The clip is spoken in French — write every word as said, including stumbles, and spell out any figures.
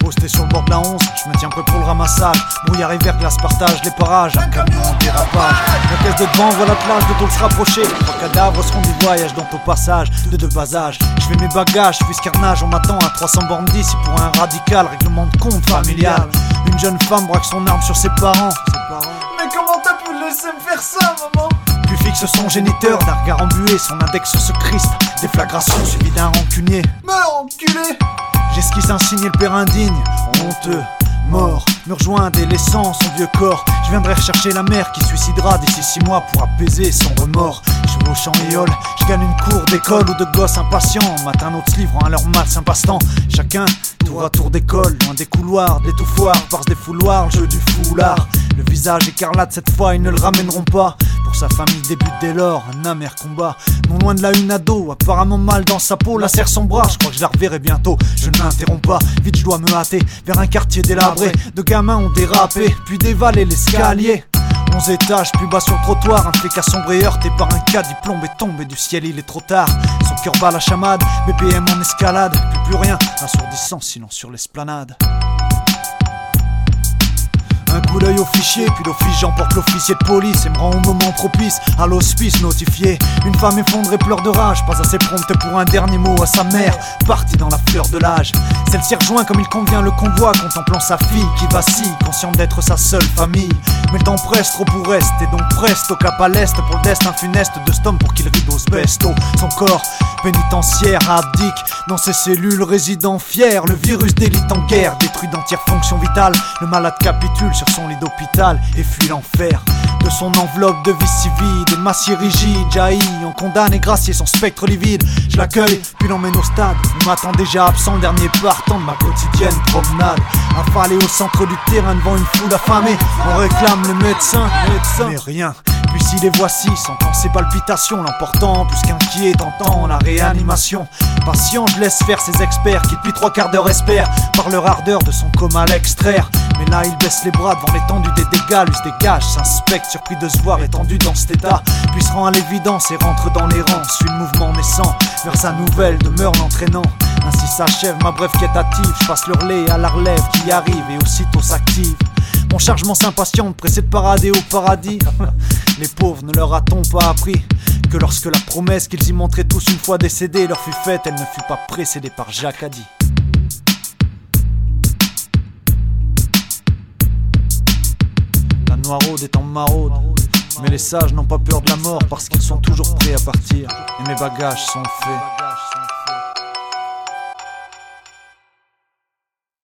Posté sur le bord de la onze, je me tiens prêt pour le ramassage. Brouillard et verglas partagent les parages. Un camion en dérapage. La caisse de devant voit l'attelage de tôt se rapprocher. Trois cadavres seront du voyage dans ton passage. De deux bas âge, je fais mes bagages, je fais ce carnage. On m'attend à trois cents bornes d'ici pour un radical. Règlement de compte familial. Une jeune femme braque son arme sur ses parents. Mais comment t'as pu laisser me faire ça, maman? Puis fixe son géniteur d'un regard embué, son index sur ce Christ. Déflagration suivie d'un rancunier. Meurs, enculé! J'esquisse un signe et le père indigne, honteux, mort, me rejoint délaissant son vieux corps. Je viendrai rechercher la mère qui suicidera d'ici six mois pour apaiser son remords. Je vais au champ éole, je gagne une cour d'école ou de gosses impatients. Matin d'autres se livrant à leur malsain passe-temps. Chacun tour à tour d'école, loin des couloirs, de l'étouffoir, parce des fouloirs, le jeu du foulard. Le visage écarlate cette fois, ils ne le ramèneront pas. Pour sa famille débute dès lors un amer combat. Non loin de la une ado, apparemment mal dans sa peau. La serre son bras, je crois que je la reverrai bientôt. Je ne m'interromps pas, vite je dois me hâter vers un quartier délabré. De gamins ont dérapé, puis dévalé l'escalier. Onze étages, plus bas sur le trottoir. Un flic assombré heurté par un caddie plombé tombé du ciel, il est trop tard. Son cœur bat la chamade, B P M en escalade. Plus plus rien, assourdissant silence sur l'esplanade. Un coup d'œil au fichier, puis d'office j'emporte l'officier de police et me rend au moment propice à l'hospice notifié. Une femme effondrée pleure de rage, pas assez prompte pour un dernier mot à sa mère, partie dans la fleur de l'âge. Celle-ci rejoint comme il convient le convoi, contemplant sa fille qui vacille, consciente d'être sa seule famille. Mais le temps presse, trop pour reste, et donc preste au cap à l'est pour le destin funeste de cet homme pour qu'il rideau besto. Son corps pénitentiaire abdique dans ses cellules, résident fier. Le virus d'élite en guerre détruit d'entières fonctions vitales. Le malade capitule sur son lit d'hôpital et fuit l'enfer. De son enveloppe de vie si vide, et massier rigide jaillit, on condamne et gracier son spectre livide. Je l'accueille, puis l'emmène au stade. Il m'attend déjà absent, le dernier partant de ma quotidienne promenade. Affalé au centre du terrain devant une foule affamée, on réclame le médecin, médecin. Mais rien. Puis si les voici, sentant ses palpitations, l'emportant plus qu'inquiet, tentant la réanimation. Patient, je laisse faire ces experts qui depuis trois quarts d'heure espèrent par leur ardeur de son coma l'extraire. Mais là il baisse les bras devant l'étendue des dégâts, lui se dégage, s'inspecte, surpris de se voir étendu dans cet état. Puis se rend à l'évidence et rentre dans les rangs, suit le mouvement naissant vers sa nouvelle demeure l'entraînant. Ainsi s'achève ma brève quêtative, je passe le relais à la relève qui arrive et aussitôt s'active. Mon chargement s'impatiente, pressé de parader au paradis. Les pauvres, ne leur a-t-on pas appris que lorsque la promesse qu'ils y montraient tous une fois décédés leur fut faite, elle ne fut pas précédée par Jacadi. La noiraude est en maraude, mais les sages n'ont pas peur de la mort parce qu'ils sont toujours prêts à partir. Et mes bagages sont faits.